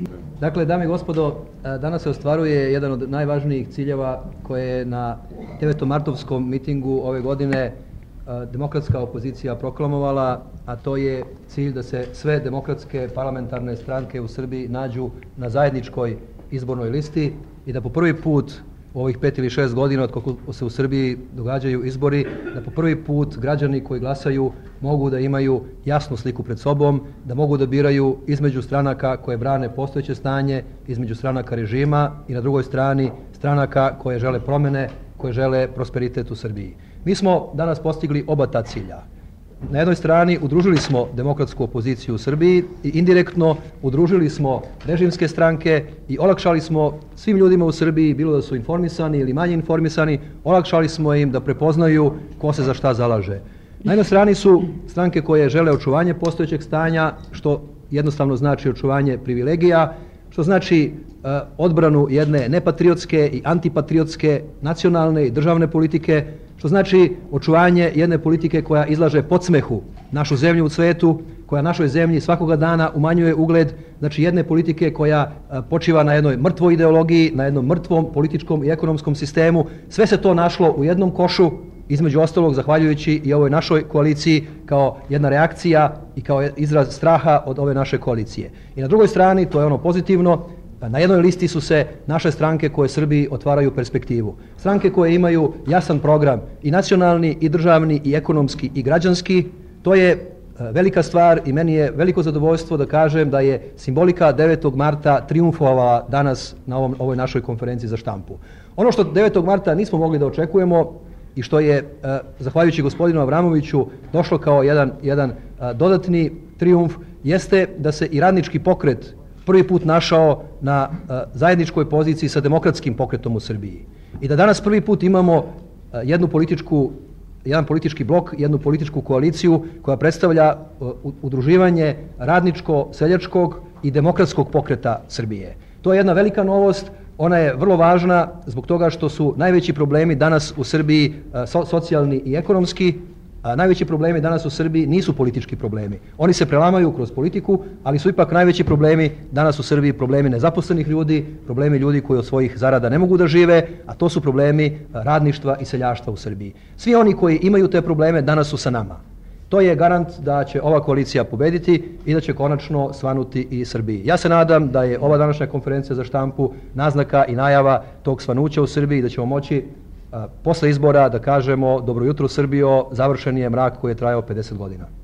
Dakle, dame i gospodo, danas se ostvaruje jedan od najvažnijih ciljeva koje je na 9. martovskom mitingu ove godine demokratska opozicija proklamovala, a to je cilj da se sve demokratske parlamentarne stranke u Srbiji nađu na zajedničkoj izbornoj listi i da po prvi put u ovih 5 ili 6 godina od kako se u Srbiji događaju izbori, da po prvi put građani koji glasaju mogu da imaju jasnu sliku pred sobom, da mogu da biraju između stranaka koje brane postojeće stanje, između stranaka režima i na drugoj strani stranaka koje žele promene, koje žele prosperitet u Srbiji. Mi smo danas postigli oba ta cilja. Na jednoj strani udružili smo demokratsku opoziciju u Srbiji i indirektno udružili smo režimske stranke i olakšali smo svim ljudima u Srbiji, bilo da su informisani ili manje informisani, olakšali smo im da prepoznaju ko se za šta zalaže. Na jednoj strani su stranke koje žele očuvanje postojećeg stanja, što jednostavno znači očuvanje privilegija, što znači odbranu jedne nepatriotske i antipatriotske nacionalne i državne politike, što znači očuvanje jedne politike koja izlaže podsmehu našu zemlju u svetu, koja našoj zemlji svakoga dana umanjuje ugled, znači jedne politike koja počiva na jednoj mrtvoj ideologiji, na jednom mrtvom političkom i ekonomskom sistemu. Sve se to našlo u jednom košu, između ostalog zahvaljujući i ovoj našoj koaliciji kao jedna reakcija i kao izraz straha od ove naše koalicije. I na drugoj strani, to je ono pozitivno, na jednoj listi su se naše stranke koje Srbiji otvaraju perspektivu. Stranke koje imaju jasan program i nacionalni, i državni, i ekonomski, i građanski. To je velika stvar i meni je veliko zadovoljstvo da kažem da je simbolika 9. marta triumfovala danas na ovoj našoj konferenciji za štampu. Ono što 9. marta nismo mogli da očekujemo i što je, zahvaljujući gospodinu Avramoviću, došlo kao jedan dodatni triumf, jeste da se i radnički pokret prvi put našao na zajedničkoj poziciji sa demokratskim pokretom u Srbiji. I da danas prvi put imamo jedan politički blok, jednu političku koaliciju koja predstavlja udruživanje radničko-seljačkog i demokratskog pokreta Srbije. To je jedna velika novost, ona je vrlo važna zbog toga što su najveći problemi danas u Srbiji socijalni i ekonomski, a najveći problemi danas u Srbiji nisu politički problemi. Oni se prelamaju kroz politiku, ali su ipak najveći problemi danas u Srbiji problemi nezaposlenih ljudi, problemi ljudi koji od svojih zarada ne mogu da žive, a to su problemi radništva i seljaštva u Srbiji. Svi oni koji imaju te probleme danas su sa nama. To je garant da će ova koalicija pobediti i da će konačno svanuti i Srbiji. Ja se nadam da je ova današnja konferencija za štampu naznaka i najava tog svanuća u Srbiji, da ćemo moći posle izbora da kažemo dobro jutro Srbijo, završen je mrak koji je trajao 50 godina.